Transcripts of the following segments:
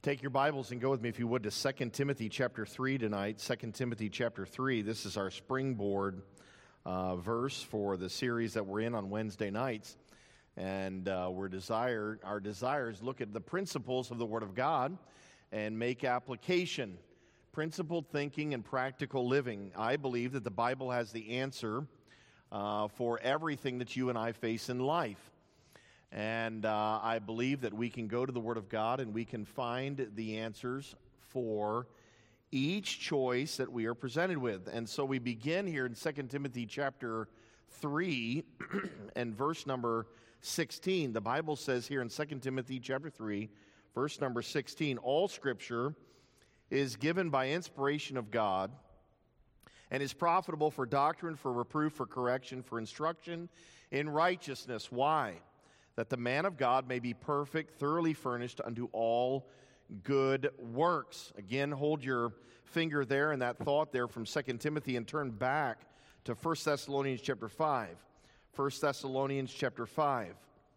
Take your Bibles and go with me, if you would, to 2 Timothy chapter 3 tonight. 2 Timothy chapter 3. This is our springboard verse for the series that we're in on Wednesday nights. And our desire is look at the principles of the Word of God and make application. Principled thinking and practical living. I believe that the Bible has the answer for everything that you and I face in life. And I believe that we can go to the Word of God and we can find the answers for each choice that we are presented with. And so we begin here in 2 Timothy chapter 3 and verse number 16. The Bible says here in 2 Timothy chapter 3, verse number 16, all Scripture is given by inspiration of God and is profitable for doctrine, for reproof, for correction, for instruction in righteousness. Why? That the man of God may be perfect, thoroughly furnished unto all good works. Again, hold your finger there in that thought there from 2 Timothy and turn back to 1 Thessalonians chapter 5. 1 Thessalonians chapter 5.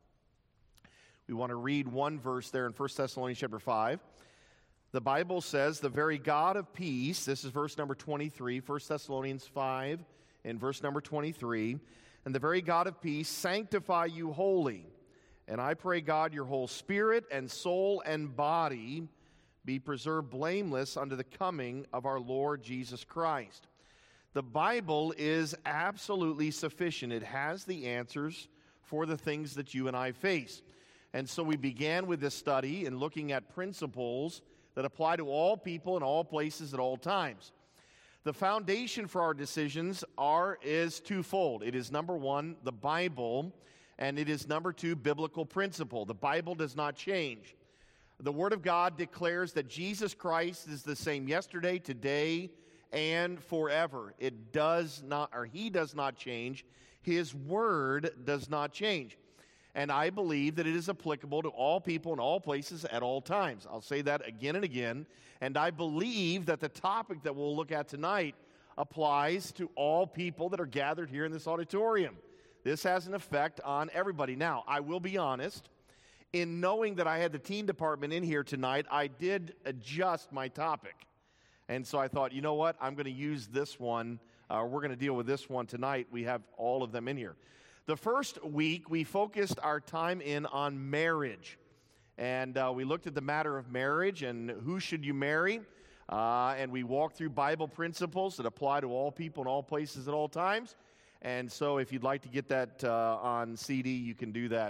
We want to read one verse there in 1 Thessalonians chapter 5. The Bible says, the very God of peace, this is verse number 23, 1 Thessalonians 5 and verse number 23, and the very God of peace sanctify you wholly. And I pray, God, your whole spirit and soul and body be preserved blameless unto the coming of our Lord Jesus Christ. The Bible is absolutely sufficient. It has the answers for the things that you and I face. And so we began with this study and looking at principles that apply to all people in all places at all times. The foundation for our decisions is twofold. It is, number one, the Bible, and it is, number two, biblical principle. The Bible does not change. The Word of God declares that Jesus Christ is the same yesterday, today, and forever. It does not, or He does not change. His Word does not change. And I believe that it is applicable to all people in all places at all times. I'll say that again and again. And I believe that the topic that we'll look at tonight applies to all people that are gathered here in this auditorium. This has an effect on everybody. Now, I will be honest, in knowing that I had the teen department in here tonight, I did adjust my topic. And so I thought, you know what, I'm going to use this one. We're going to deal with this one tonight. We have all of them in here. The first week, we focused our time in on marriage. And we looked at the matter of marriage and who should you marry. And we walked through Bible principles that apply to all people in all places at all times. And so if you'd like to get that on CD, you can do that.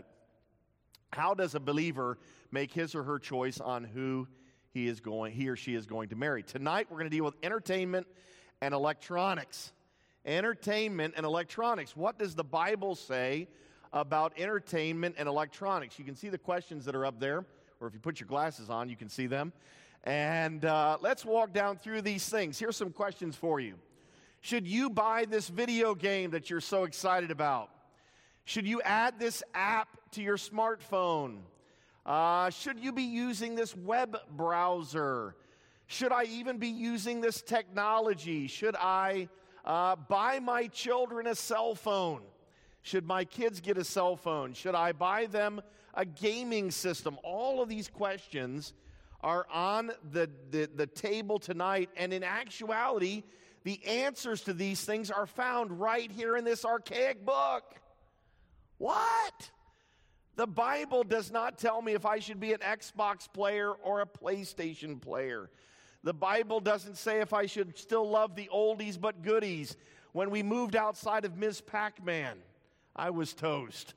How does a believer make his or her choice on who he or she is going to marry? Tonight, we're going to deal with entertainment and electronics. Entertainment and electronics. What does the Bible say about entertainment and electronics? You can see the questions that are up there, or if you put your glasses on, you can see them. And let's walk down through these things. Here's some questions for you. Should you buy this video game that you're so excited about? Should you add this app to your smartphone? Should you be using this web browser? Should I even be using this technology? Should I buy my children a cell phone? Should my kids get a cell phone? Should I buy them a gaming system? All of these questions are on the table tonight, and in actuality, the answers to these things are found right here in this archaic book. What? The Bible does not tell me if I should be an Xbox player or a PlayStation player. The Bible doesn't say if I should still love the oldies but goodies. When we moved outside of Ms. Pac-Man, I was toast.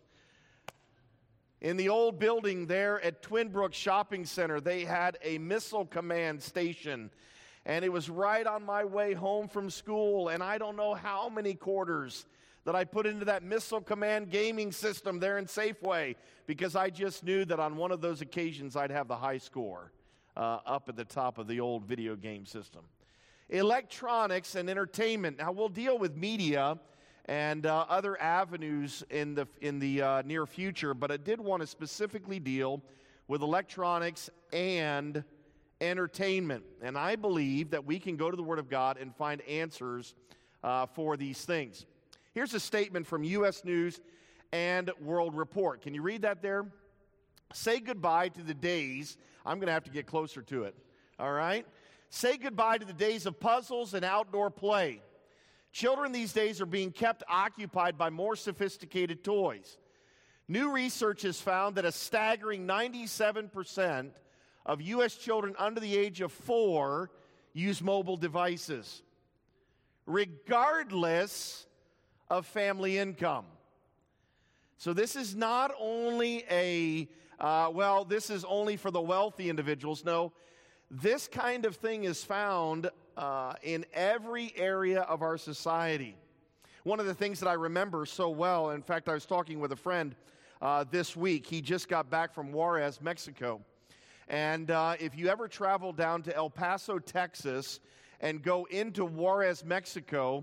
In the old building there at Twin Brook Shopping Center, they had a missile command station. And it was right on my way home from school, and I don't know how many quarters that I put into that Missile Command gaming system there in Safeway, because I just knew that on one of those occasions I'd have the high score up at the top of the old video game system. Electronics and entertainment. Now, we'll deal with media and other avenues in the near future, but I did want to specifically deal with electronics and entertainment. And I believe that we can go to the Word of God and find answers for these things. Here's a statement from U.S. News and World Report. Can you read that there? Say goodbye to the days I'm going to have to get closer to it. All right? Say goodbye to the days of puzzles and outdoor play. Children these days are being kept occupied by more sophisticated toys. New research has found that a staggering 97% of U.S. children under the age of 4 use mobile devices, regardless of family income. So this is not only this is only for the wealthy individuals. No, this kind of thing is found in every area of our society. One of the things that I remember so well, in fact, I was talking with a friend this week. He just got back from Juarez, Mexico. And if you ever travel down to El Paso, Texas, and go into Juarez, Mexico,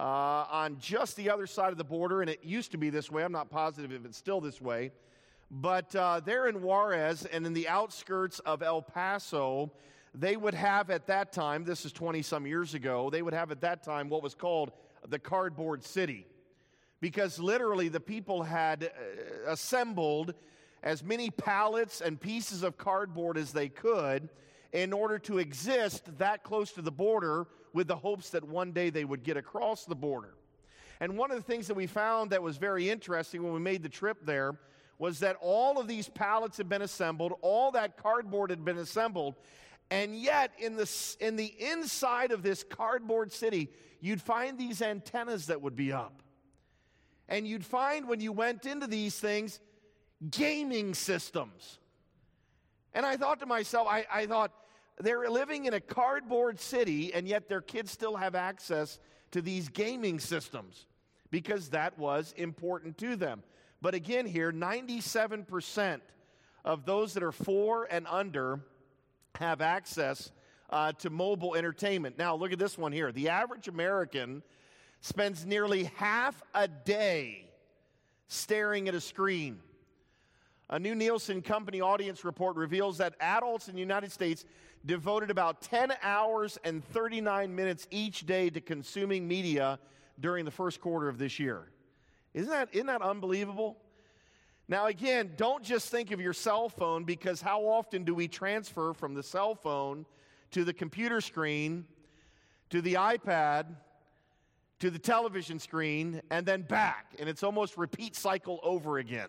on just the other side of the border, and it used to be this way, I'm not positive if it's still this way, but there in Juarez and in the outskirts of El Paso, they would have at that time, this is 20-some years ago, they would have at that time what was called the Cardboard City. Because literally the people had assembled as many pallets and pieces of cardboard as they could in order to exist that close to the border with the hopes that one day they would get across the border. And one of the things that we found that was very interesting when we made the trip there was that all of these pallets had been assembled, all that cardboard had been assembled, and yet in the inside of this cardboard city, you'd find these antennas that would be up. And you'd find when you went into these things, gaming systems. And I thought to myself, I thought, they're living in a cardboard city, and yet their kids still have access to these gaming systems because that was important to them. But again here, 97% of those that are 4 and under have access to mobile entertainment. Now, look at this one here. The average American spends nearly half a day staring at a screen. A new Nielsen Company audience report reveals that adults in the United States devoted about 10 hours and 39 minutes each day to consuming media during the first quarter of this year. Isn't that unbelievable? Now again, don't just think of your cell phone, because how often do we transfer from the cell phone to the computer screen, to the iPad, to the television screen, and then back? And it's almost repeat cycle over again.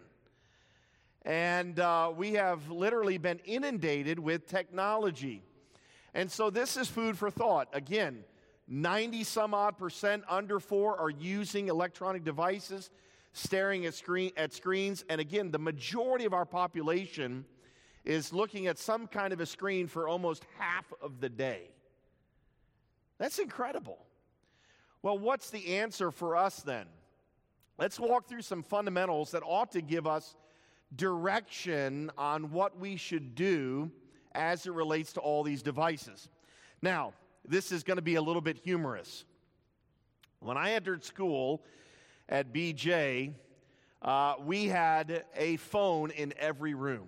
And we have literally been inundated with technology. And so this is food for thought. Again, 90-some-odd% under 4 are using electronic devices, staring at screens. And again, the majority of our population is looking at some kind of a screen for almost half of the day. That's incredible. Well, what's the answer for us then? Let's walk through some fundamentals that ought to give us direction on what we should do as it relates to all these devices. Now, this is going to be a little bit humorous. When I entered school at BJ, we had a phone in every room.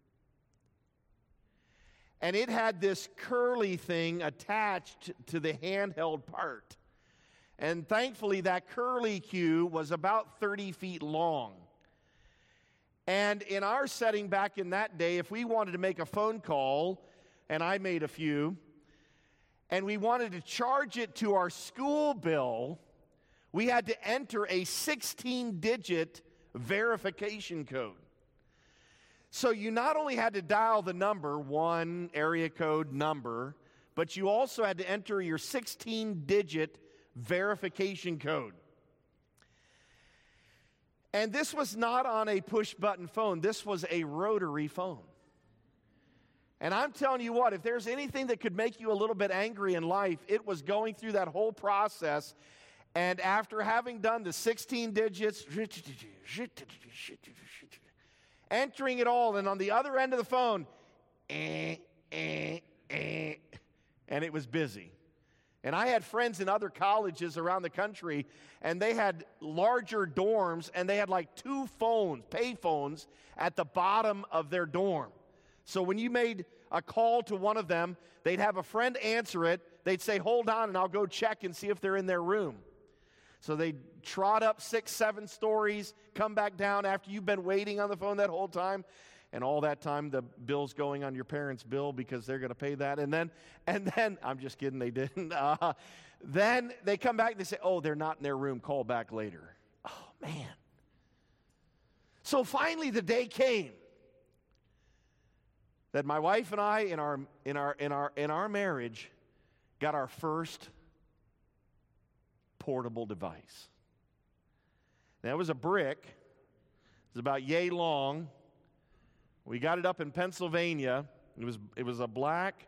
And it had this curly thing attached to the handheld part. And thankfully, that curly cue was about 30 feet long. And in our setting back in that day, if we wanted to make a phone call, and I made a few, and we wanted to charge it to our school bill, we had to enter a 16-digit verification code. So you not only had to dial the number, 1 area code number, but you also had to enter your 16-digit verification code. And this was not on a push-button phone. This was a rotary phone. And I'm telling you what, if there's anything that could make you a little bit angry in life, it was going through that whole process. And after having done the 16 digits, entering it all, and on the other end of the phone, and it was busy. And I had friends in other colleges around the country, and they had larger dorms, and they had like 2 phones, pay phones, at the bottom of their dorm. So when you made a call to one of them, they'd have a friend answer it. They'd say, hold on, and I'll go check and see if they're in their room. So they'd trot up 6, 7 stories, come back down after you've been waiting on the phone that whole time, and all that time the bill's going on your parents' bill because they're going to pay that. And then, I'm just kidding, they didn't. Then they come back and they say, oh, they're not in their room, call back later. Oh, man. So finally the day came that my wife and I, in our marriage, got our first portable device. Now, it was a brick. It was about yay long. We got it up in Pennsylvania. It was a black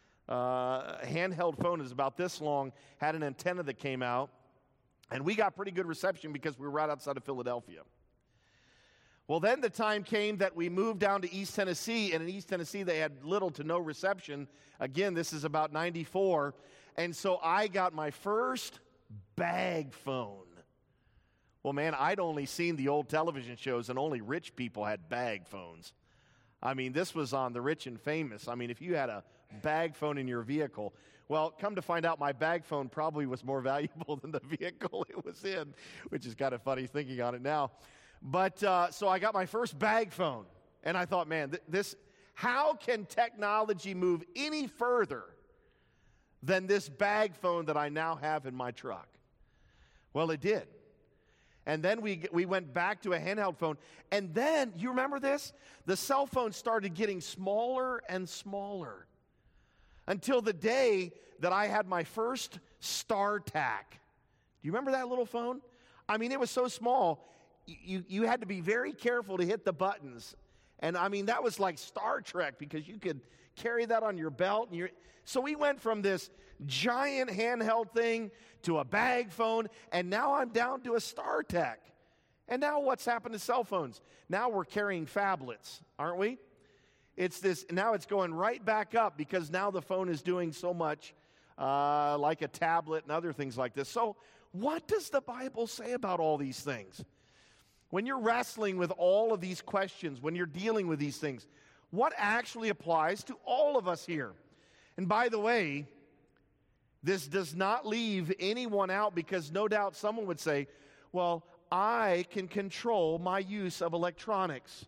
handheld phone. It was about this long, had an antenna that came out, and we got pretty good reception because we were right outside of Philadelphia. Well, then the time came that we moved down to East Tennessee, and in East Tennessee they had little to no reception. Again, this is about 94, and so I got my first bag phone. Well, man, I'd only seen the old television shows, and only rich people had bag phones. I mean, this was on The Rich and Famous. I mean, if you had a bag phone in your vehicle, well, come to find out, my bag phone probably was more valuable than the vehicle it was in, which is kind of funny thinking on it now. But so I got my first bag phone, and I thought, man, how can technology move any further than this bag phone that I now have in my truck? Well, it did. And then we went back to a handheld phone, and then, you remember this? The cell phone started getting smaller and smaller until the day that I had my first StarTAC. Do you remember that little phone? I mean, it was so small, you had to be very careful to hit the buttons. And I mean, that was like Star Trek because you could carry that on your belt. So we went from this giant handheld thing to a bag phone, and now I'm down to a StarTAC. And now what's happened to cell phones? Now we're carrying phablets, aren't we? Now it's going right back up because now the phone is doing so much like a tablet and other things like this. So what does the Bible say about all these things? When you're wrestling with all of these questions, when you're dealing with these things, what actually applies to all of us here? And by the way, this does not leave anyone out, because no doubt someone would say, well, I can control my use of electronics.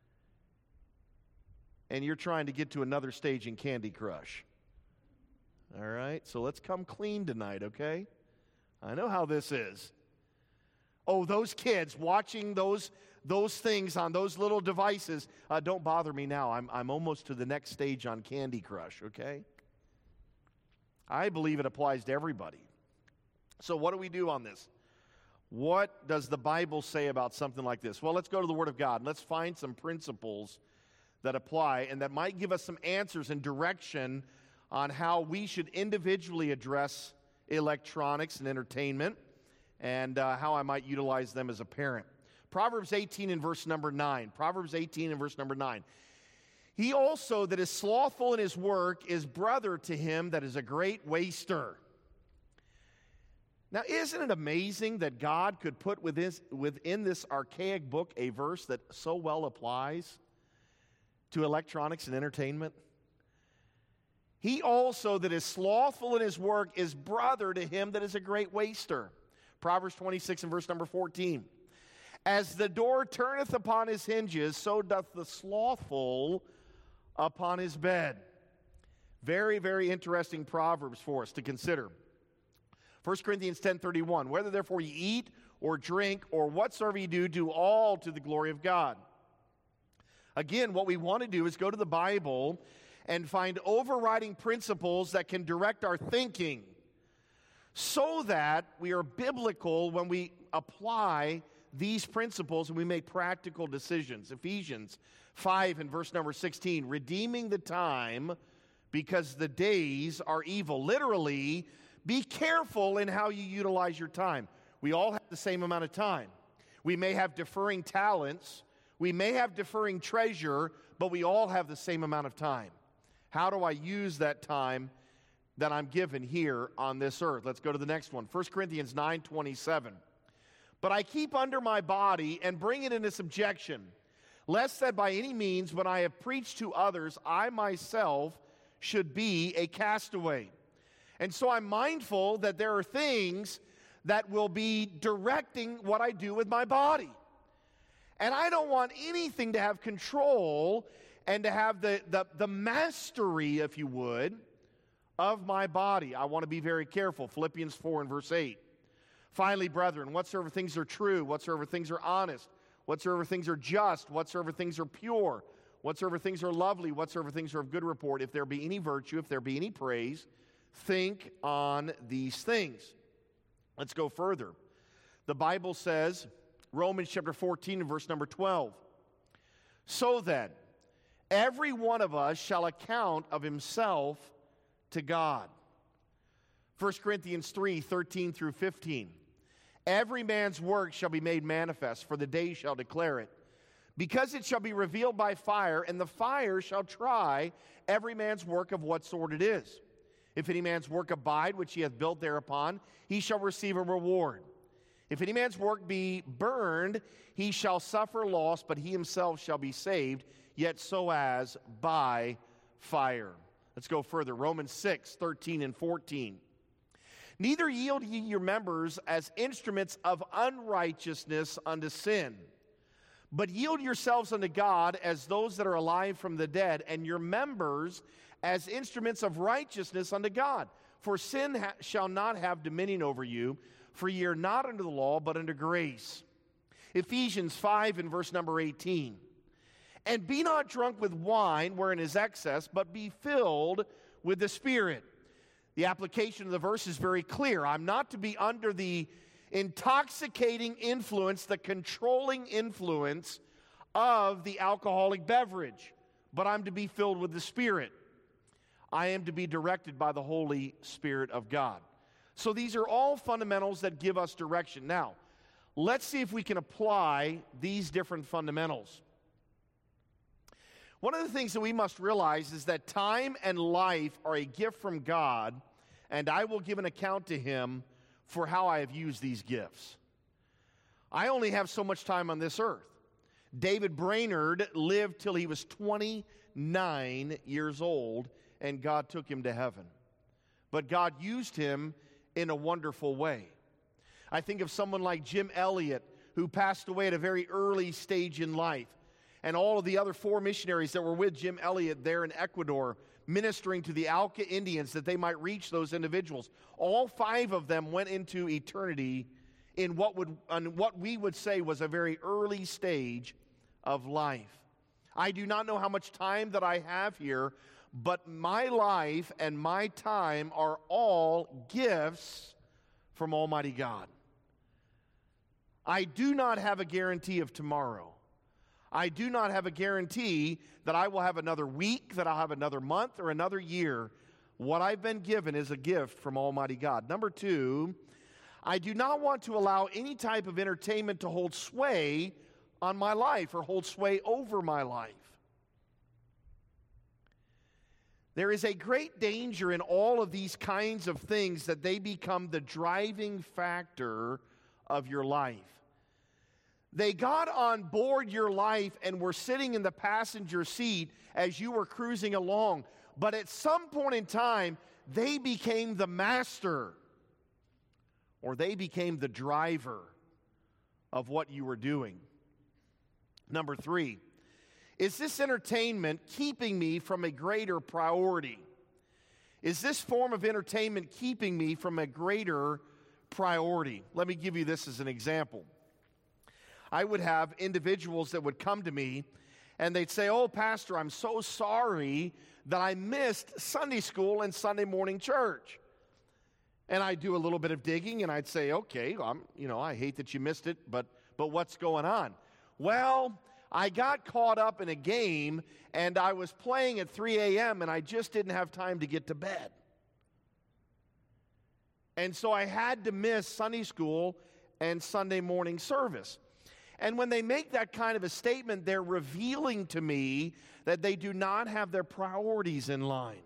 And you're trying to get to another stage in Candy Crush. All right, so let's come clean tonight, okay? I know how this is. Oh, those kids watching those things on those little devices, don't bother me now. I'm almost to the next stage on Candy Crush, okay? I believe it applies to everybody. So what do we do on this? What does the Bible say about something like this? Well, let's go to the Word of God, and let's find some principles that apply and that might give us some answers and direction on how we should individually address electronics and entertainment, and how I might utilize them as a parent. Proverbs 18 and verse number 9. Proverbs 18 and verse number 9. He also that is slothful in his work is brother to him that is a great waster. Now, isn't it amazing that God could put within this archaic book a verse that so well applies to electronics and entertainment? He also that is slothful in his work is brother to him that is a great waster. Proverbs 26 and verse number 14. As the door turneth upon his hinges, so doth the slothful upon his bed. Very, very interesting proverbs for us to consider. 1 Corinthians 10:31. Whether therefore ye eat or drink or whatsoever ye do, do all to the glory of God. Again, what we want to do is go to the Bible and find overriding principles that can direct our thinking, so that we are biblical when we apply these principles and we make practical decisions. Ephesians 5 and verse number 16, redeeming the time because the days are evil. Literally, be careful in how you utilize your time. We all have the same amount of time. We may have differing talents, we may have differing treasure, but we all have the same amount of time. How do I use that time that I'm given here on this earth? Let's go to the next one. 1 Corinthians 9:27. But I keep under my body and bring it into subjection, lest that by any means, when I have preached to others, I myself should be a castaway. And so I'm mindful that there are things that will be directing what I do with my body. And I don't want anything to have control and to have the mastery, if you would, of my body. I want to be very careful. Philippians 4 and verse 8. Finally, brethren, whatsoever things are true, whatsoever things are honest, whatsoever things are just, whatsoever things are pure, whatsoever things are lovely, whatsoever things are of good report, if there be any virtue, if there be any praise, think on these things. Let's go further. The Bible says, Romans chapter 14 and verse number 12, so then, every one of us shall account of himself to God. 1 Corinthians 3, 13 through 15. Every man's work shall be made manifest, for the day shall declare it. Because it shall be revealed by fire, and the fire shall try every man's work of what sort it is. If any man's work abide, which he hath built thereupon, he shall receive a reward. If any man's work be burned, he shall suffer loss, but he himself shall be saved, yet so as by fire. Let's go further. Romans 6, 13 and 14. Neither yield ye your members as instruments of unrighteousness unto sin, but yield yourselves unto God as those that are alive from the dead, and your members as instruments of righteousness unto God. For sin shall not have dominion over you, for ye are not under the law, but under grace. Ephesians 5 and verse number 18. And be not drunk with wine, wherein is excess, but be filled with the Spirit. The application of the verse is very clear. I'm not to be under the intoxicating influence, the controlling influence of the alcoholic beverage, but I'm to be filled with the Spirit. I am to be directed by the Holy Spirit of God. So these are all fundamentals that give us direction. Now, let's see if we can apply these different fundamentals. One of the things that we must realize is that time and life are a gift from God, and I will give an account to Him for how I have used these gifts. I only have so much time on this earth. David Brainerd lived till he was 29 years old, and God took him to heaven. But God used him in a wonderful way. I think of someone like Jim Elliot, who passed away at a very early stage in life, and all of the other 4 missionaries that were with Jim Elliot there in Ecuador, ministering to the Auca Indians that they might reach those individuals. All 5 of them went into eternity in what we would say was a very early stage of life. I do not know how much time that I have here, but my life and my time are all gifts from Almighty God. I do not have a guarantee of tomorrow. I do not have a guarantee that I will have another week, that I'll have another month, or another year. What I've been given is a gift from Almighty God. Number 2, I do not want to allow any type of entertainment to hold sway on my life or hold sway over my life. There is a great danger in all of these kinds of things that they become the driving factor of your life. They got on board your life and were sitting in the passenger seat as you were cruising along. But at some point in time, they became the master, or they became the driver of what you were doing. Number 3, is this entertainment keeping me from a greater priority? Is this form of entertainment keeping me from a greater priority? Let me give you this as an example. I would have individuals that would come to me and they'd say, "Oh, Pastor, I'm so sorry that I missed Sunday school and Sunday morning church." And I'd do a little bit of digging and I'd say, "Okay, I hate that you missed it, but what's going on?" "Well, I got caught up in a game and I was playing at 3 a.m. and I just didn't have time to get to bed. And so I had to miss Sunday school and Sunday morning service." And when they make that kind of a statement, they're revealing to me that they do not have their priorities in line.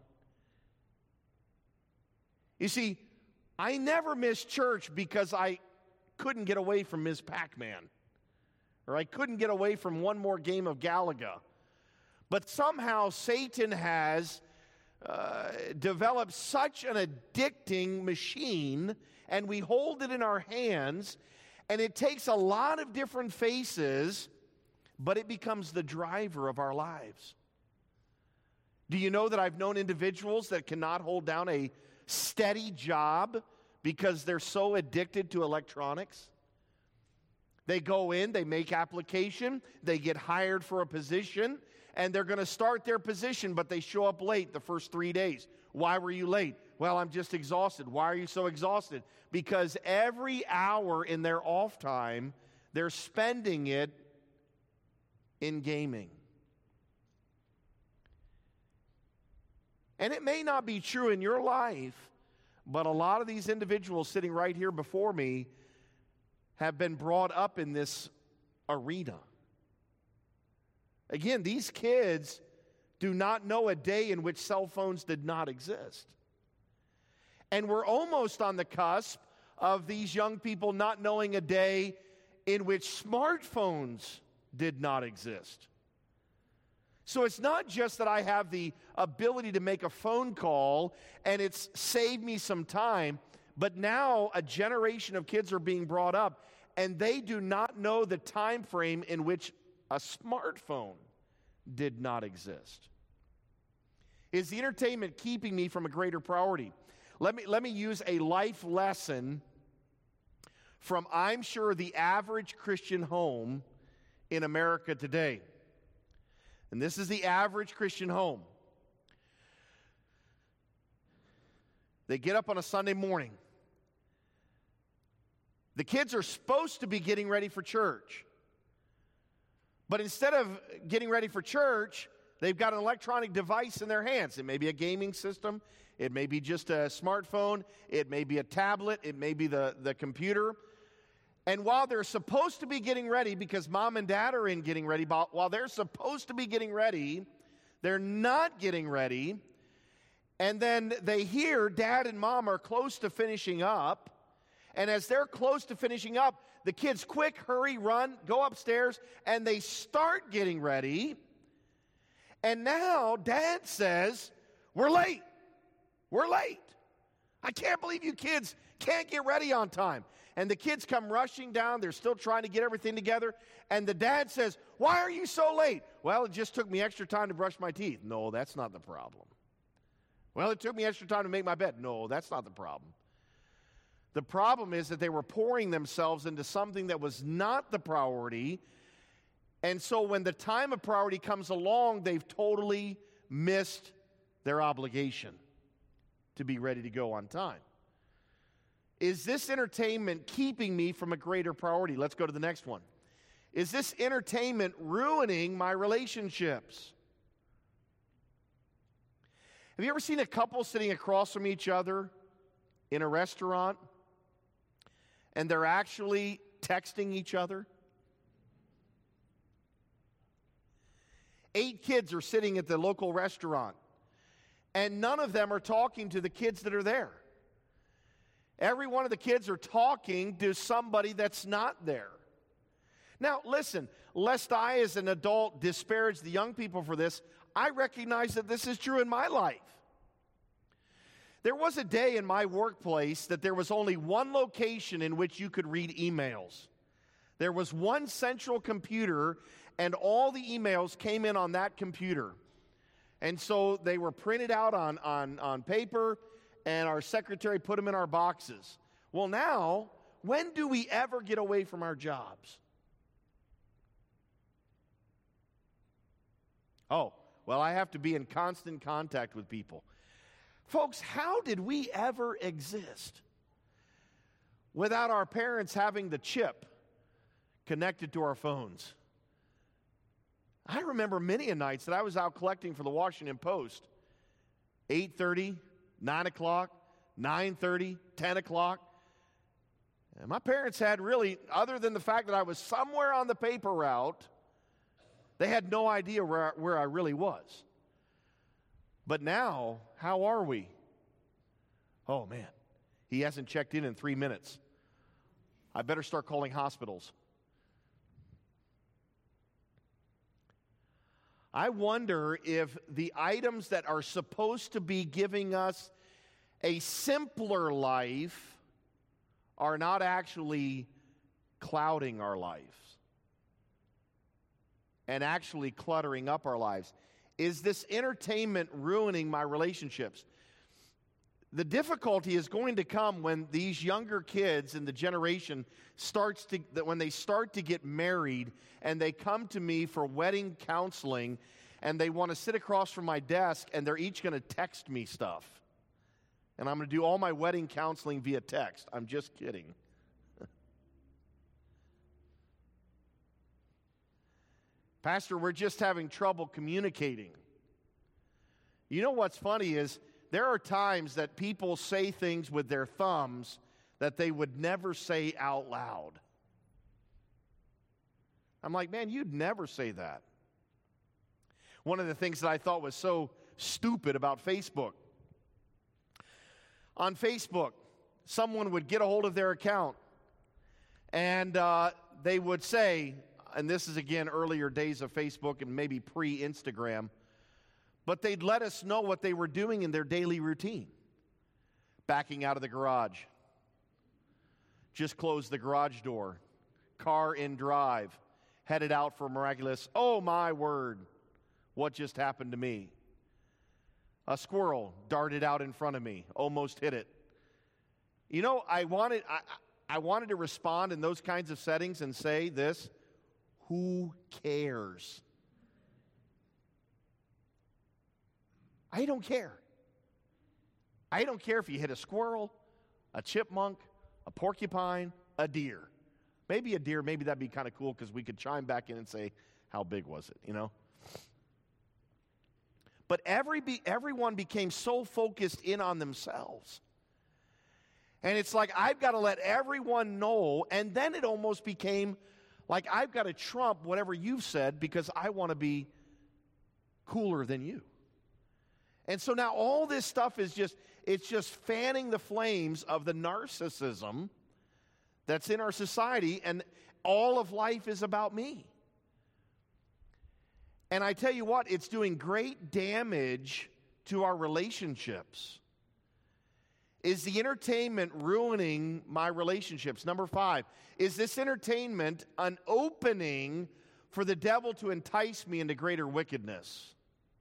You see, I never missed church because I couldn't get away from Ms. Pac-Man, or I couldn't get away from one more game of Galaga. But somehow Satan has developed such an addicting machine, and we hold it in our hands, and it takes a lot of different faces but it becomes the driver of our lives. Do you know that I've known individuals that cannot hold down a steady job because they're so addicted to electronics? They go in, they make application, they get hired for a position, and they're going to start their position, but they show up late the first 3 days. Why were you late? Well, I'm just exhausted. Why are you so exhausted? Because every hour in their off time, they're spending it in gaming. And it may not be true in your life, but a lot of these individuals sitting right here before me have been brought up in this arena. Again, these kids do not know a day in which cell phones did not exist. And we're almost on the cusp of these young people not knowing a day in which smartphones did not exist. So it's not just that I have the ability to make a phone call and it's saved me some time, but now a generation of kids are being brought up and they do not know the time frame in which a smartphone did not exist. Is the entertainment keeping me from a greater priority? Let me use a life lesson from, I'm sure, the average Christian home in America today. And this is the average Christian home. They get up on a Sunday morning. The kids are supposed to be getting ready for church. But instead of getting ready for church, they've got an electronic device in their hands. It may be a gaming system. It may be just a smartphone. It may be a tablet. It may be the computer. And while they're supposed to be getting ready, because mom and dad are in getting ready, while they're supposed to be getting ready, they're not getting ready. And then they hear dad and mom are close to finishing up. And as they're close to finishing up, the kids quick, hurry, run, go upstairs, and they start getting ready. And now dad says, we're late. We're late. I can't believe you kids can't get ready on time. And the kids come rushing down. They're still trying to get everything together. And the dad says, why are you so late? Well, it just took me extra time to brush my teeth. No, that's not the problem. Well, it took me extra time to make my bed. No, that's not the problem. The problem is that they were pouring themselves into something that was not the priority. And so when the time of priority comes along, they've totally missed their obligation to be ready to go on time. Is this entertainment keeping me from a greater priority? Let's go to the next one. Is this entertainment ruining my relationships? Have you ever seen a couple sitting across from each other in a restaurant and they're actually texting each other? 8 kids are sitting at the local restaurant, and none of them are talking to the kids that are there. Every one of the kids are talking to somebody that's not there. Now, listen, lest I as an adult disparage the young people for this, I recognize that this is true in my life. There was a day in my workplace that there was only one location in which you could read emails. There was one central computer, and all the emails came in on that computer. And so they were printed out on paper, and our secretary put them in our boxes. Well, now, when do we ever get away from our jobs? Oh, well, I have to be in constant contact with people. Folks, how did we ever exist without our parents having the chip connected to our phones? I remember many a nights that I was out collecting for the Washington Post, 8:30, 9 o'clock, 9:30, 10 o'clock. And my parents had really, other than the fact that I was somewhere on the paper route, they had no idea where I really was. But now, how are we? Oh, man, he hasn't checked in 3 minutes. I better start calling hospitals. I wonder if the items that are supposed to be giving us a simpler life are not actually clouding our lives. and actually cluttering up our lives? Is this entertainment ruining my relationships? The difficulty is going to come when these younger kids in the generation when they start to get married and they come to me for wedding counseling and they want to sit across from my desk and they're each going to text me stuff. And I'm going to do all my wedding counseling via text. I'm just kidding. Pastor, we're just having trouble communicating. You know what's funny is there are times that people say things with their thumbs that they would never say out loud. I'm like, man, you'd never say that. One of the things that I thought was so stupid about Facebook. On Facebook, someone would get a hold of their account and they would say, and this is again earlier days of Facebook and maybe pre-Instagram, but they'd let us know what they were doing in their daily routine. Backing out of the garage. Just closed the garage door. Car in drive. Headed out for a miraculous, oh my word, what just happened to me? A squirrel darted out in front of me, almost hit it. You know, I wanted to respond in those kinds of settings and say this, who cares? I don't care. I don't care if you hit a squirrel, a chipmunk, a porcupine, a deer. Maybe a deer, maybe that'd be kind of cool because we could chime back in and say, how big was it, you know? But everyone became so focused in on themselves. And it's like, I've got to let everyone know, and then it almost became like I've got to trump whatever you've said because I want to be cooler than you. And so now all this stuff is just fanning the flames of the narcissism that's in our society, and all of life is about me. And I tell you what, it's doing great damage to our relationships. Is the entertainment ruining my relationships? Number 5, is this entertainment an opening for the devil to entice me into greater wickedness?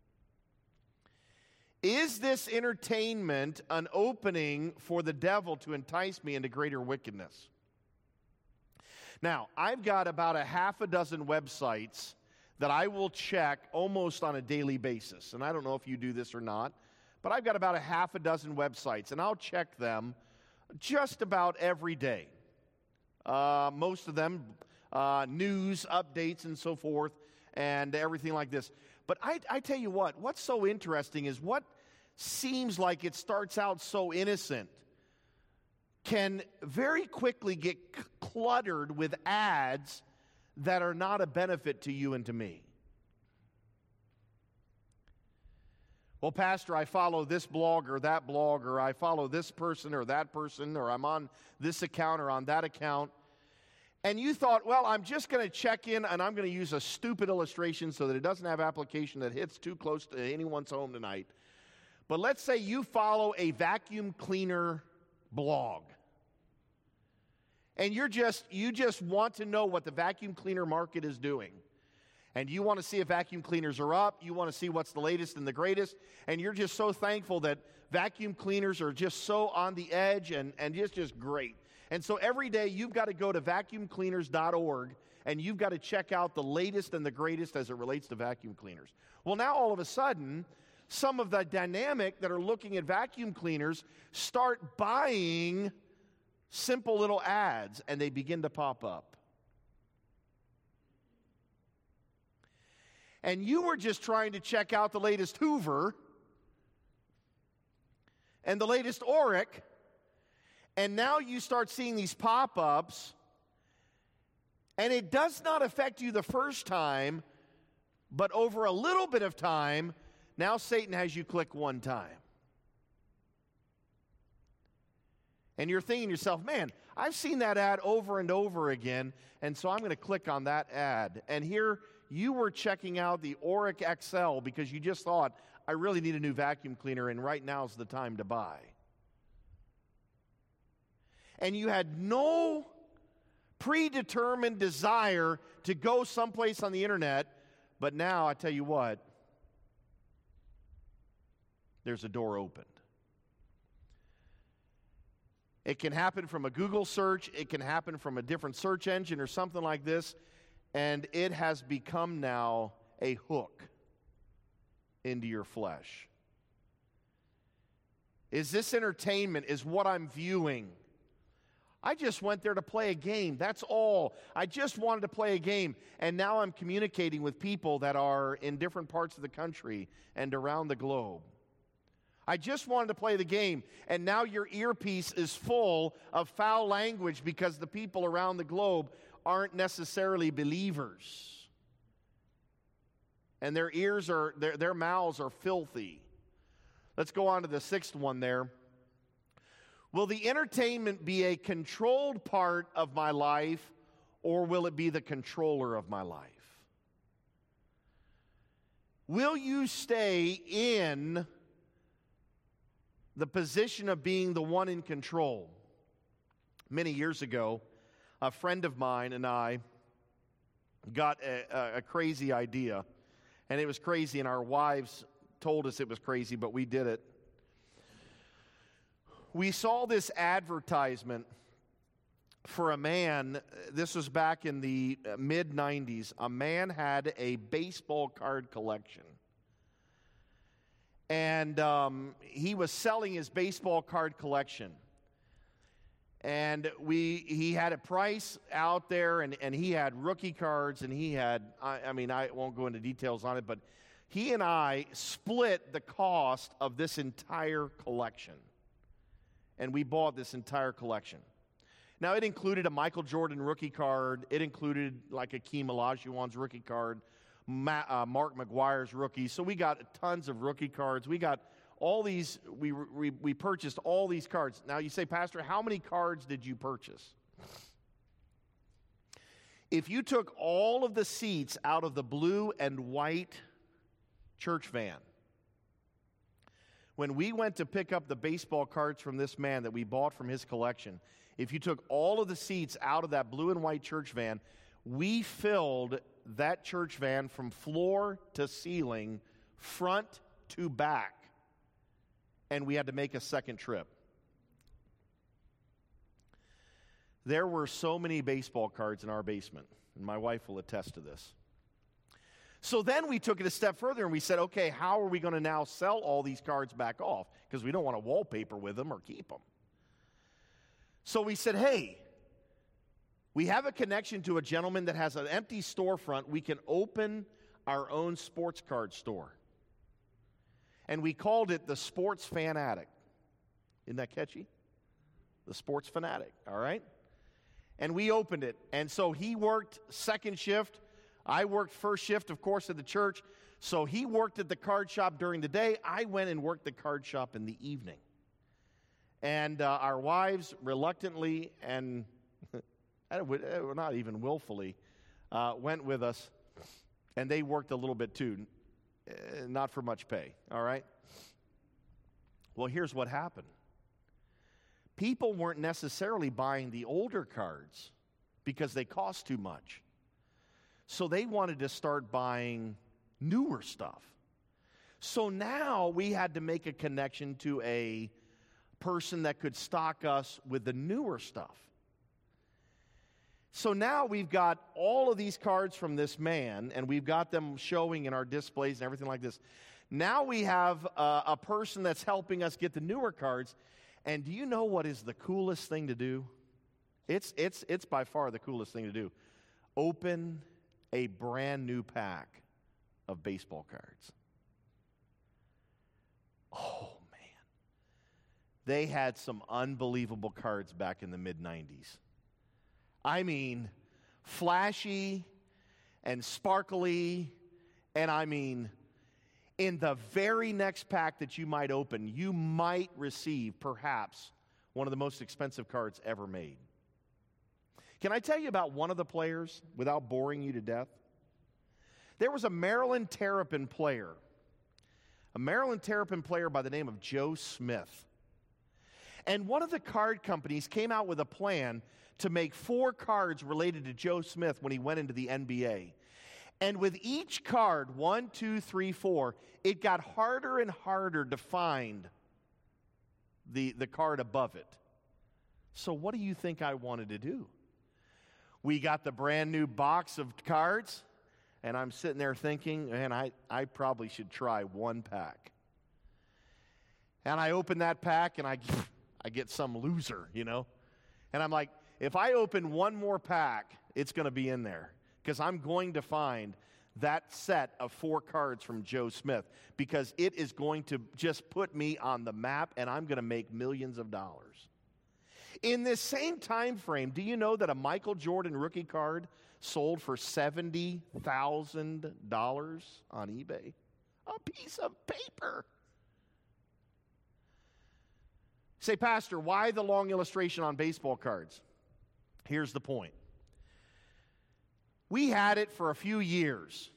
Is this entertainment an opening for the devil to entice me into greater wickedness? Now, I've got about a half a dozen websites that I will check almost on a daily basis. And I don't know if you do this or not, but I've got about a half a dozen websites, and I'll check them just about every day. Most of them, news, updates, and so forth, and everything like this. But I tell you what's so interesting is what seems like it starts out so innocent can very quickly get cluttered with ads that are not a benefit to you and to me. Well, Pastor, I follow this blog or that blog, or I follow this person or that person, or I'm on this account or on that account. And you thought, well, I'm just going to check in and I'm going to use a stupid illustration so that it doesn't have application that hits too close to anyone's home tonight. But let's say you follow a vacuum cleaner blog. And you just want to know what the vacuum cleaner market is doing. And you want to see if vacuum cleaners are up. You want to see what's the latest and the greatest. And you're just so thankful that vacuum cleaners are just so on the edge and just great. And so every day you've got to go to vacuumcleaners.org and you've got to check out the latest and the greatest as it relates to vacuum cleaners. Well, now all of a sudden, some of the dynamic that are looking at vacuum cleaners start buying simple little ads, and they begin to pop up. And you were just trying to check out the latest Hoover and the latest Oreck, and now you start seeing these pop-ups, and it does not affect you the first time, but over a little bit of time, now Satan has you click one time. And you're thinking to yourself, man, I've seen that ad over and over again, and so I'm going to click on that ad. And here you were checking out the Oreck XL because you just thought, I really need a new vacuum cleaner, and right now is the time to buy. And you had no predetermined desire to go someplace on the internet But now, I tell you what, there's a door opened. It can happen from a Google search. It can happen from a different search engine or something like this. And it has become now a hook into your flesh. Is this entertainment? Is what I'm viewing? I just went there to play a game. That's all. I just wanted to play a game. And now I'm communicating with people that are in different parts of the country and around the globe. I just wanted to play the game. And now your earpiece is full of foul language because the people around the globe aren't necessarily believers. And their ears are, their mouths are filthy. Let's go on to the sixth one there. Will the entertainment be a controlled part of my life, or will it be the controller of my life? Will you stay in the position of being the one in control? Many years ago, a friend of mine and I got a crazy idea. And it was crazy, and our wives told us it was crazy, but we did it. We saw this advertisement for a man. This was back in the mid-90s. A man had a baseball card collection. And he was selling his baseball card collection. And he had a price out there, and he had rookie cards, and he had, I won't go into details on it, but he and I split the cost of this entire collection. And we bought this entire collection. Now, it included a Michael Jordan rookie card. It included like Akeem Olajuwon's rookie card, Mark McGuire's rookie. So we got tons of rookie cards. We got all these, we purchased all these cards. Now you say, Pastor, how many cards did you purchase? If you took all of the seats out of the blue and white church van, when we went to pick up the baseball cards from this man that we bought from his collection, if you took all of the seats out of that blue and white church van, we filled that church van from floor to ceiling, front to back. And we had to make a second trip. There were so many baseball cards in our basement, and my wife will attest to this. So then we took it a step further, and we said, okay, how are we going to now sell all these cards back off? Because we don't want to wallpaper with them or keep them. So we said, hey, we have a connection to a gentleman that has an empty storefront. We can open our own sports card store. And we called it the Sports Fanatic. Isn't that catchy? The Sports Fanatic, all right? And we opened it. And so he worked second shift. I worked first shift, of course, at the church. So he worked at the card shop during the day. I went and worked the card shop in the evening. And our wives reluctantly and not even willfully went with us. And they worked a little bit too. Not for much pay, all right? Well, here's what happened. People weren't necessarily buying the older cards because they cost too much. So they wanted to start buying newer stuff. So now we had to make a connection to a person that could stock us with the newer stuff. So now we've got all of these cards from this man, and we've got them showing in our displays and everything like this. Now we have a person that's helping us get the newer cards. And do you know what is the coolest thing to do? It's by far the coolest thing to do. Open a brand new pack of baseball cards. Oh, man. They had some unbelievable cards back in the mid-90s. I mean, flashy and sparkly, and I mean, in the very next pack that you might open, you might receive perhaps one of the most expensive cards ever made. Can I tell you about one of the players without boring you to death? There was a Maryland Terrapin player by the name of Joe Smith. And one of the card companies came out with a plan to make 4 cards related to Joe Smith when he went into the NBA. And with each card, 1, 2, 3, 4, it got harder and harder to find the card above it. So what do you think I wanted to do? We got the brand new box of cards, and I'm sitting there thinking, man, I probably should try one pack. And I open that pack, and I get some loser, you know. And I'm like, if I open one more pack, it's going to be in there. Because I'm going to find that set of 4 cards from Joe Smith. Because it is going to just put me on the map, and I'm going to make millions of dollars. In this same time frame, do you know that a Michael Jordan rookie card sold for $70,000 on eBay? A piece of paper. Say, Pastor, why the long illustration on baseball cards? Here's the point. We had it for a few years,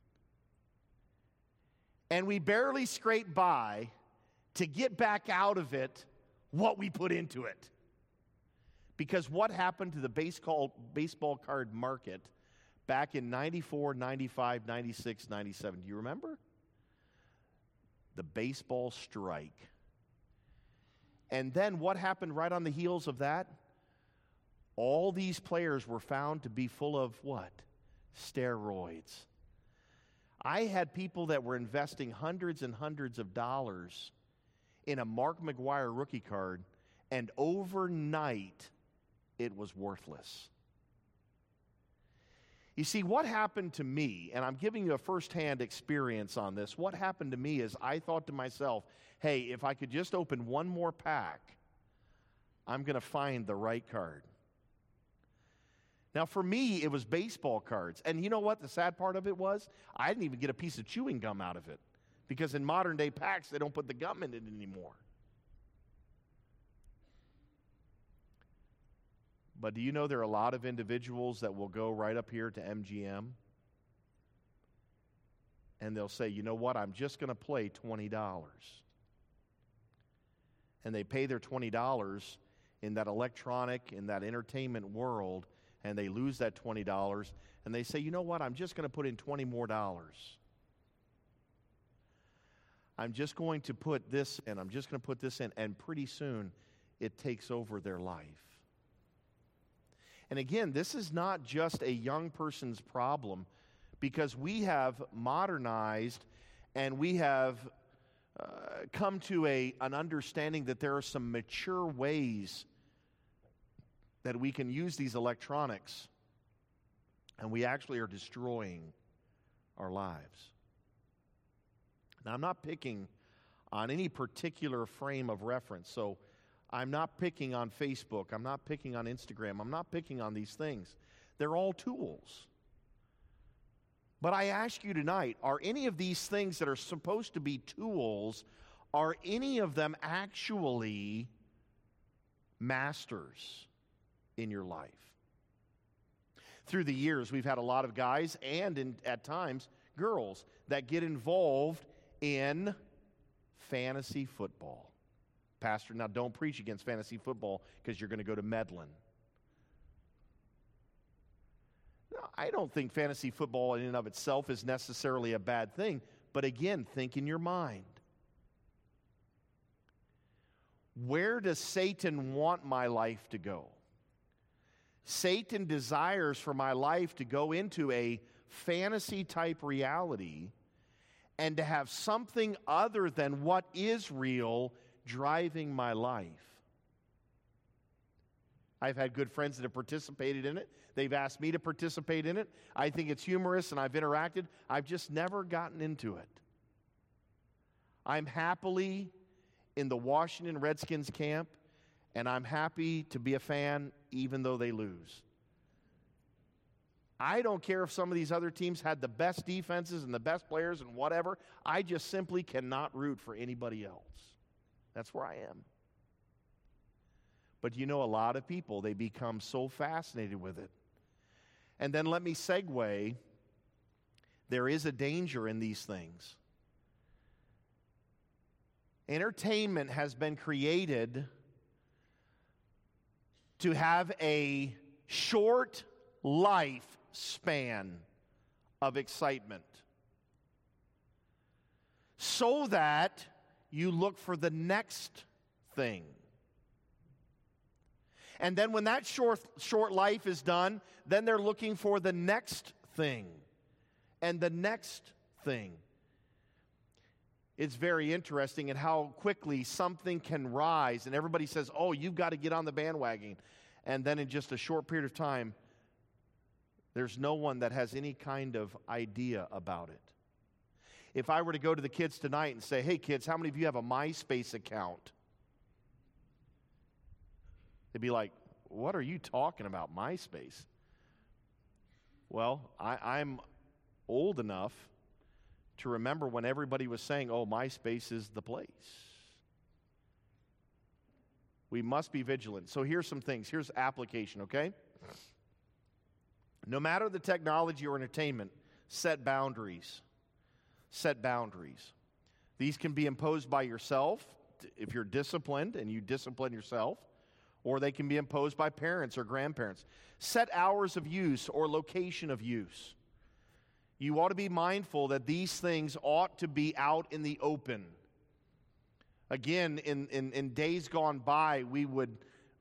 and we barely scraped by to get back out of it what we put into it. Because what happened to the baseball card market back in 94, 95, 96, 97? Do you remember? The baseball strike. And then what happened right on the heels of that? All these players were found to be full of what? Steroids. I had people that were investing hundreds and hundreds of dollars in a Mark McGwire rookie card, and overnight it was worthless. You see, what happened to me, and I'm giving you a firsthand experience on this, what happened to me is I thought to myself, hey, if I could just open one more pack, I'm going to find the right card. Now, for me, it was baseball cards. And you know what the sad part of it was? I didn't even get a piece of chewing gum out of it. Because in modern-day packs, they don't put the gum in it anymore. But do you know there are a lot of individuals that will go right up here to MGM, and they'll say, you know what, I'm just going to play $20. And they pay their $20 in that electronic, in that entertainment world, and they lose that $20, and they say, you know what, I'm just going to put in $20 more. I'm just going to put this in, I'm just going to put this in, and pretty soon it takes over their life. And again, this is not just a young person's problem, because we have modernized and we have come to an understanding that there are some mature ways that we can use these electronics, and we actually are destroying our lives. Now, I'm not picking on any particular frame of reference, so I'm not picking on Facebook, I'm not picking on Instagram, I'm not picking on these things. They're all tools. But I ask you tonight, are any of these things that are supposed to be tools, are any of them actually masters in your life? Through the years, we've had a lot of guys and at times girls that get involved in fantasy football. Pastor, now don't preach against fantasy football because you're going to go to Medlin. No, I don't think fantasy football in and of itself is necessarily a bad thing, but again, think in your mind. Where does Satan want my life to go? Satan desires for my life to go into a fantasy-type reality and to have something other than what is real driving my life. I've had good friends that have participated in it. They've asked me to participate in it. I think it's humorous, and I've interacted. I've just never gotten into it. I'm happily in the Washington Redskins camp, and I'm happy to be a fan even though they lose. I don't care if some of these other teams had the best defenses and the best players and whatever. I just simply cannot root for anybody else. That's where I am. But you know, a lot of people, they become so fascinated with it. And then let me segue. There is a danger in these things. Entertainment has been created to have a short life span of excitement, so that you look for the next thing. And then when that short life is done, then they're looking for the next thing and the next thing. It's very interesting at how quickly something can rise, and everybody says, oh, you've got to get on the bandwagon. And then in just a short period of time, there's no one that has any kind of idea about it. If I were to go to the kids tonight and say, hey kids, how many of you have a MySpace account? They'd be like, what are you talking about, MySpace? Well, I'm old enough to remember when everybody was saying, oh, MySpace is the place. We must be vigilant. So here's some things. Here's application, okay? No matter the technology or entertainment, set boundaries. Set boundaries. These can be imposed by yourself if you're disciplined and you discipline yourself, or they can be imposed by parents or grandparents. Set hours of use or location of use. You ought to be mindful that these things ought to be out in the open. Again, in days gone by, we would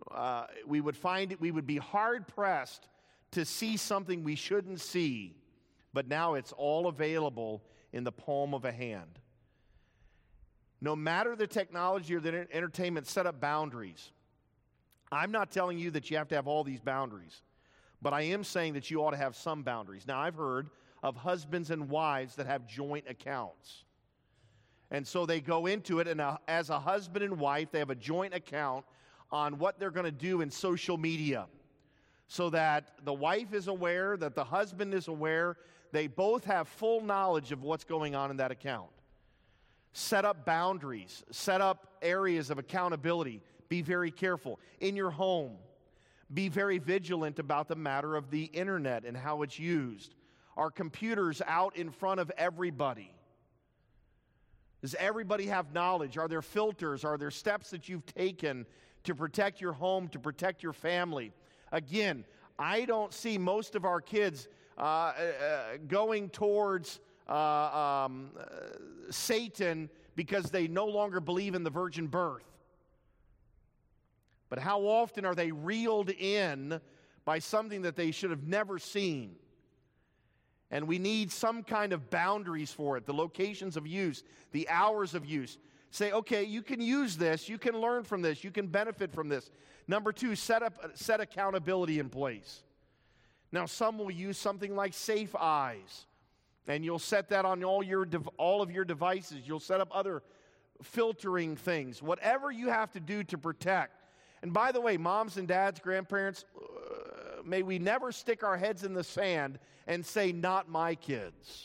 be hard-pressed to see something we shouldn't see, but now it's all available in the palm of a hand. No matter the technology or the entertainment, set up boundaries. I'm not telling you that you have to have all these boundaries, but I am saying that you ought to have some boundaries. Now, I've heard of husbands and wives that have joint accounts. And so they go into it, and as a husband and wife, they have a joint account on what they're going to do in social media, so that the wife is aware, that the husband is aware. They both have full knowledge of what's going on in that account. Set up boundaries. Set up areas of accountability. Be very careful. In your home, be very vigilant about the matter of the internet and how it's used. Are computers out in front of everybody? Does everybody have knowledge? Are there filters? Are there steps that you've taken to protect your home, to protect your family? Again, I don't see most of our kids going towards Satan because they no longer believe in the virgin birth. But how often are they reeled in by something that they should have never seen? And we need some kind of boundaries for it, the locations of use, the hours of use. Say, okay, you can use this, you can learn from this, you can benefit from this. Number two, set accountability in place. Now, some will use something like Safe Eyes, and you'll set that on all of your devices. You'll set up other filtering things, whatever you have to do to protect. And by the way, moms and dads, grandparents, may we never stick our heads in the sand and say, not my kids.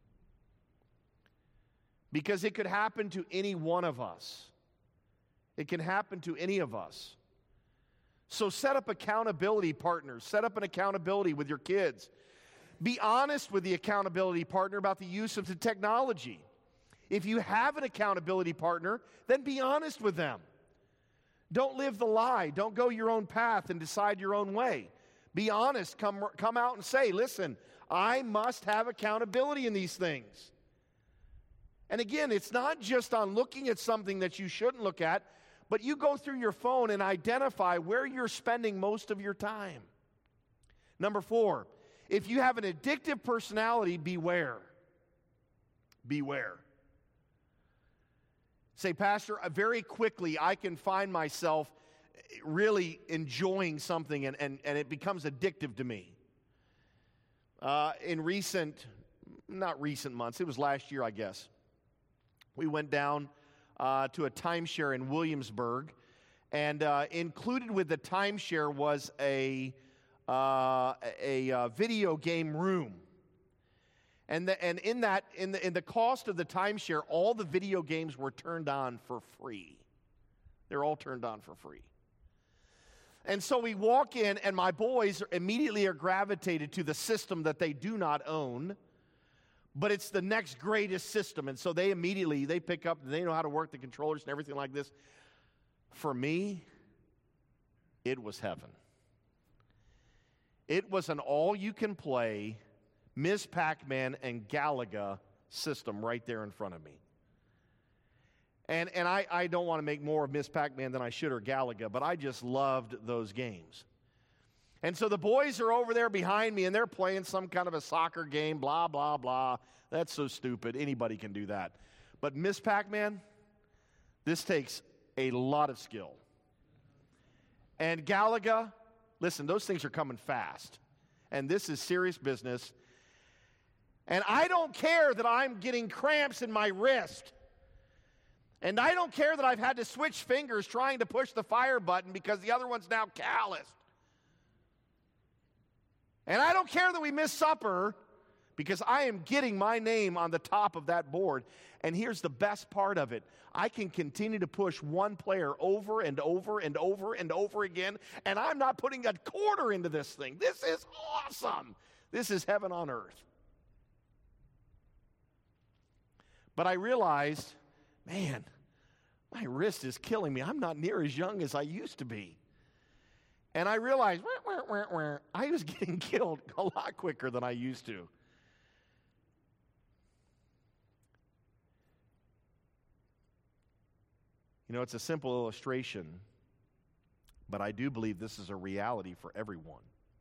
Because it could happen to any one of us. It can happen to any of us. So set up accountability partners. Set up an accountability with your kids. Be honest with the accountability partner about the use of the technology. If you have an accountability partner, then be honest with them. Don't live the lie. Don't go your own path and decide your own way. Be honest. Come out and say, listen, I must have accountability in these things. And again, it's not just on looking at something that you shouldn't look at, but you go through your phone and identify where you're spending most of your time. Number 4, if you have an addictive personality, beware. Beware. Say, Pastor, very quickly I can find myself really enjoying something and it becomes addictive to me. In not recent months, it was last year, I guess, we went down to a timeshare in Williamsburg, and included with the timeshare was a video game room. And in the cost of the timeshare, all the video games were turned on for free. They're all turned on for free. And so we walk in, and my boys immediately are gravitated to the system that they do not own, but it's the next greatest system. And so they pick up, they know how to work the controllers and everything like this. For me, it was heaven. It was an all-you-can-play Ms. Pac-Man and Galaga system right there in front of me. And I don't want to make more of Ms. Pac-Man than I should, or Galaga, but I just loved those games. And so the boys are over there behind me, and they're playing some kind of a soccer game, blah, blah, blah. That's so stupid. Anybody can do that. But Ms. Pac-Man, this takes a lot of skill. And Galaga, listen, those things are coming fast. And this is serious business. And I don't care that I'm getting cramps in my wrist. And I don't care that I've had to switch fingers trying to push the fire button because the other one's now calloused. And I don't care that we miss supper because I am getting my name on the top of that board. And here's the best part of it. I can continue to push one player over and over and over and over again, and I'm not putting a quarter into this thing. This is awesome. This is heaven on earth. But I realized, man, my wrist is killing me. I'm not near as young as I used to be. And I realized, I was getting killed a lot quicker than I used to. You know, it's a simple illustration, but I do believe this is a reality for everyone.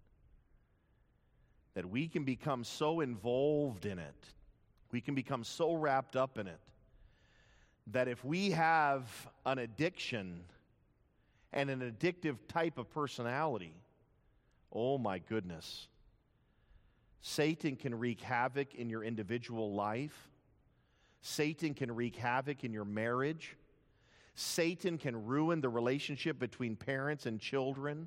That we can become so involved in it, we can become so wrapped up in it, that if we have an addiction and an addictive type of personality, oh my goodness, Satan can wreak havoc in your individual life. Satan can wreak havoc in your marriage. Satan can ruin the relationship between parents and children.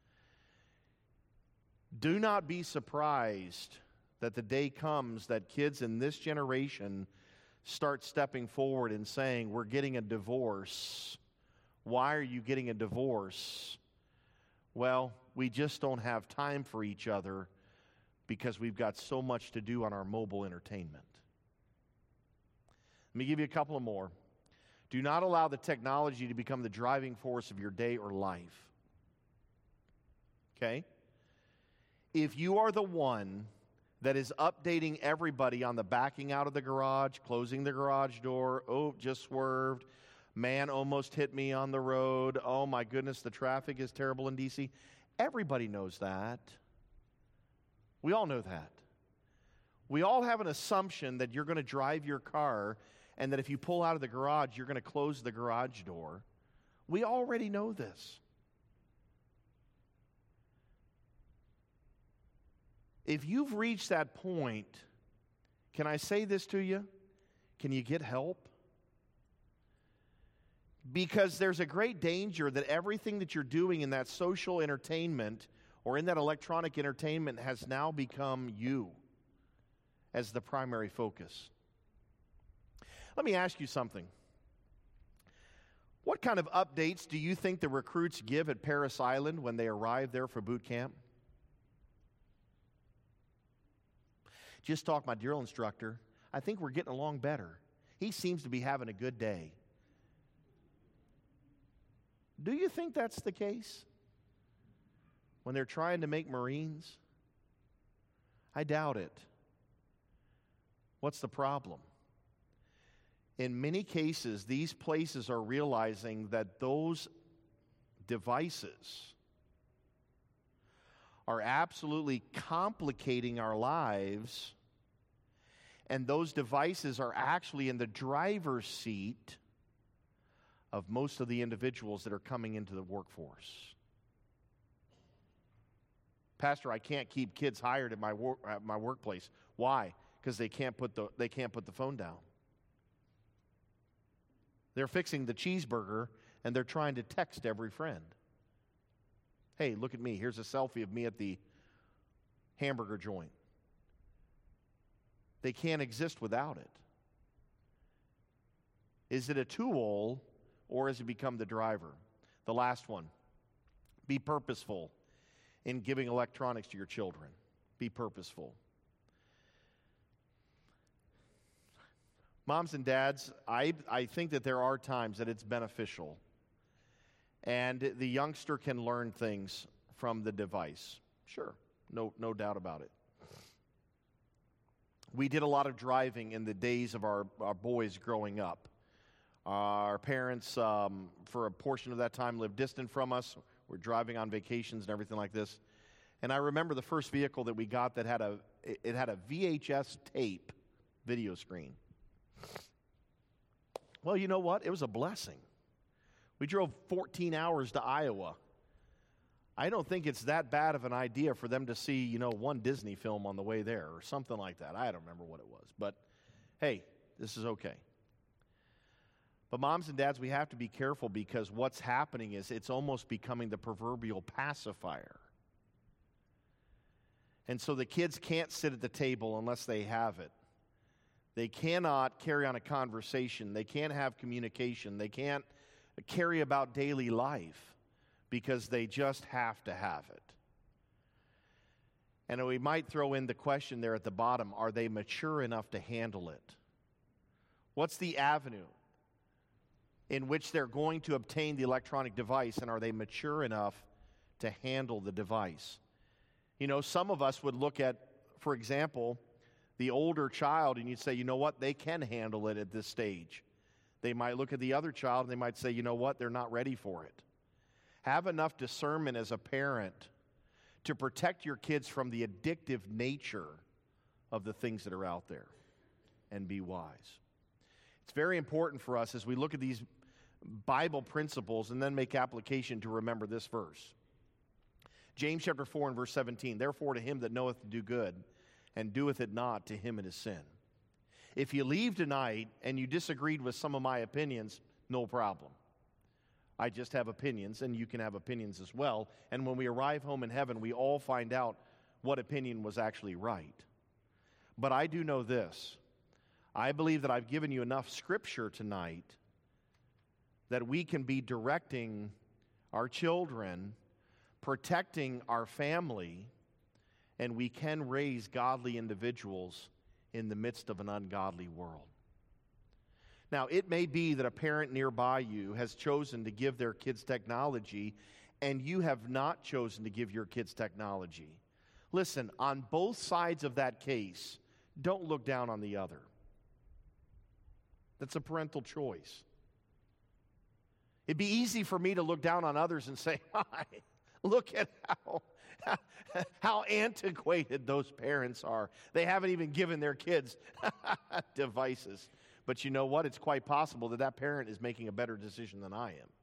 Do not be surprised that the day comes that kids in this generation start stepping forward and saying, we're getting a divorce. Why are you getting a divorce? Well, we just don't have time for each other because we've got so much to do on our mobile entertainment. Let me give you a couple of more. Do not allow the technology to become the driving force of your day or life. Okay? If you are the one that is updating everybody on the backing out of the garage, closing the garage door, oh, just swerved, man almost hit me on the road, oh my goodness, the traffic is terrible in D.C. Everybody knows that. We all know that. We all have an assumption that you're going to drive your car and that if you pull out of the garage, you're going to close the garage door. We already know this. If you've reached that point, can I say this to you? Can you get help? Because there's a great danger that everything that you're doing in that social entertainment or in that electronic entertainment has now become you as the primary focus. Let me ask you something. What kind of updates do you think the recruits give at Parris Island when they arrive there for boot camp? Just talk to my drill instructor. I think we're getting along better. He seems to be having a good day. Do you think that's the case when they're trying to make Marines? I doubt it. What's the problem? In many cases, these places are realizing that those devices are absolutely complicating our lives, and those devices are actually in the driver's seat of most of the individuals that are coming into the workforce. Pastor, I can't keep kids hired at my workplace. Why? Because they can't put the phone down. They're fixing the cheeseburger, and they're trying to text every friend. Hey, look at me. Here's a selfie of me at the hamburger joint. They can't exist without it. Is it a tool, or has it become the driver? The last one. Be purposeful in giving electronics to your children. Be purposeful. Moms and dads, I think that there are times that it's beneficial. And the youngster can learn things from the device. Sure, no doubt about it. We did a lot of driving in the days of our boys growing up. Our parents, for a portion of that time, lived distant from us. We're driving on vacations and everything like this. And I remember the first vehicle that we got that had a VHS tape video screen. Well, you know what? It was a blessing. We drove 14 hours to Iowa. I don't think it's that bad of an idea for them to see, one Disney film on the way there or something like that. I don't remember what it was. But, hey, this is okay. But moms and dads, we have to be careful because what's happening is it's almost becoming the proverbial pacifier. And so the kids can't sit at the table unless they have it. They cannot carry on a conversation. They can't have communication. They can't carry about daily life because they just have to have it. And we might throw in the question there at the bottom, are they mature enough to handle it? What's the avenue in which they're going to obtain the electronic device, and are they mature enough to handle the device? Some of us would look at, for example, the older child, and you'd say, you know what, they can handle it at this stage. They might look at the other child, and they might say, you know what, they're not ready for it. Have enough discernment as a parent to protect your kids from the addictive nature of the things that are out there, and be wise. It's very important for us as we look at these Bible principles and then make application to remember this verse. James chapter 4 and verse 17, therefore to him that knoweth to do good and doeth it not, to him it is sin. If you leave tonight and you disagreed with some of my opinions, no problem. I just have opinions, and you can have opinions as well. And when we arrive home in heaven, we all find out what opinion was actually right. But I do know this. I believe that I've given you enough scripture tonight that we can be directing our children, protecting our family, and we can raise godly individuals in the midst of an ungodly world. Now, it may be that a parent nearby you has chosen to give their kids technology, and you have not chosen to give your kids technology. Listen, on both sides of that case, don't look down on the other. That's a parental choice. It'd be easy for me to look down on others and say, hi, look at how antiquated those parents are. They haven't even given their kids devices. But you know what? It's quite possible that that parent is making a better decision than I am.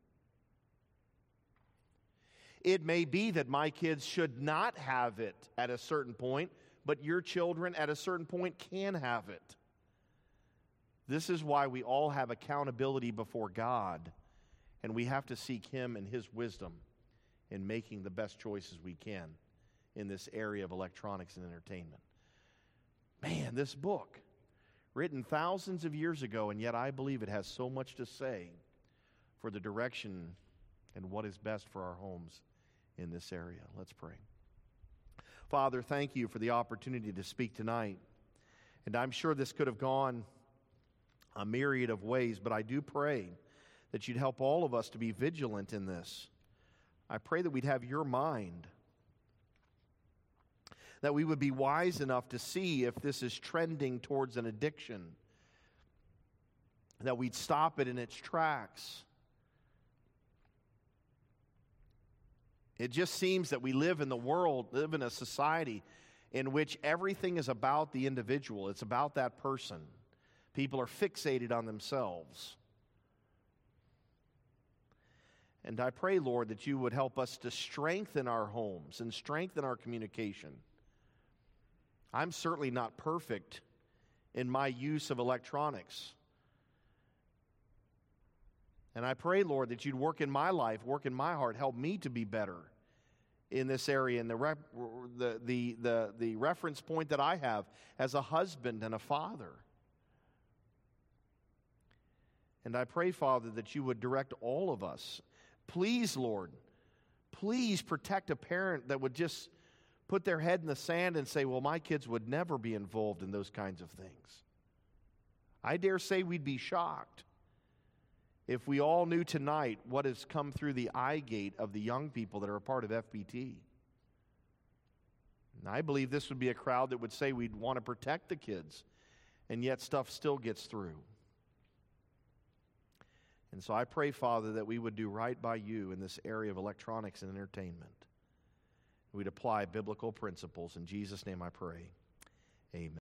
It may be that my kids should not have it at a certain point, but your children at a certain point can have it. This is why we all have accountability before God, and we have to seek Him and His wisdom in making the best choices we can in this area of electronics and entertainment. Man, this book, written thousands of years ago, and yet I believe it has so much to say for the direction and what is best for our homes in this area. Let's pray. Father, thank you for the opportunity to speak tonight. And I'm sure this could have gone a myriad of ways, but I do pray that you'd help all of us to be vigilant in this. I pray that we'd have your mind, that we would be wise enough to see if this is trending towards an addiction, that we'd stop it in its tracks. It just seems that we live in a society in which everything is about the individual. It's about that person. People are fixated on themselves. And I pray, Lord, that you would help us to strengthen our homes and strengthen our communication. I'm certainly not perfect in my use of electronics. And I pray, Lord, that you'd work in my life, work in my heart, help me to be better in this area. And the reference point that I have as a husband and a father. And I pray, Father, that you would direct all of us. Please, Lord, please protect a parent that would just put their head in the sand and say, well, my kids would never be involved in those kinds of things. I dare say we'd be shocked if we all knew tonight what has come through the eye gate of the young people that are a part of FPT. And I believe this would be a crowd that would say we'd want to protect the kids, and yet stuff still gets through. And so I pray, Father, that we would do right by you in this area of electronics and entertainment. We'd apply biblical principles. In Jesus' name I pray. Amen.